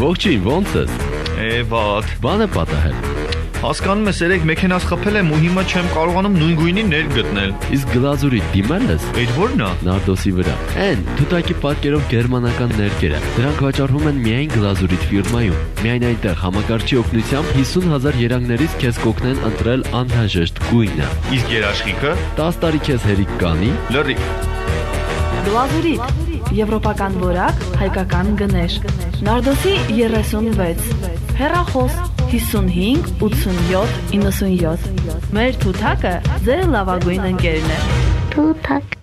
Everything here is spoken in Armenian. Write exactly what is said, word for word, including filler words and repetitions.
Ողջույն, ո՞նց ես։ Էվատ։ Բան է պատահել։ Հասկանում ես, երեք մեքենաս խփել եմ ու հիմա չեմ կարողանում նույն գույնի ներ գտնել։ Իսկ գլազուրի դիմել ես։ Այդ ո՞րն է։ Նարդոսի վրա։ Էն, թութակի պատկերով գերմանական ներկերը։ Դրանք վաճառվում են միայն գլազուրի ֆիրմայում։ Միայն այնտեղ համակարգչի օգնությամբ հիսուն հազար երանգներից քեզ կօգնեն ընտրել անհրաժեշտ գույնը։ Իսկ երաշխիքը տասը տարի քեզ հերիք կանի։ լրիվ։ Գլազուրիտ, եվրոպական որակ, հայկական գներ։ Նարդոսի երեսունվեց, հեռախոս հիսունհինգ ութսունյոթ իննսունյոթ։ Մեր թութակը ձեր լավագույն ընկերն է։ Թութակ։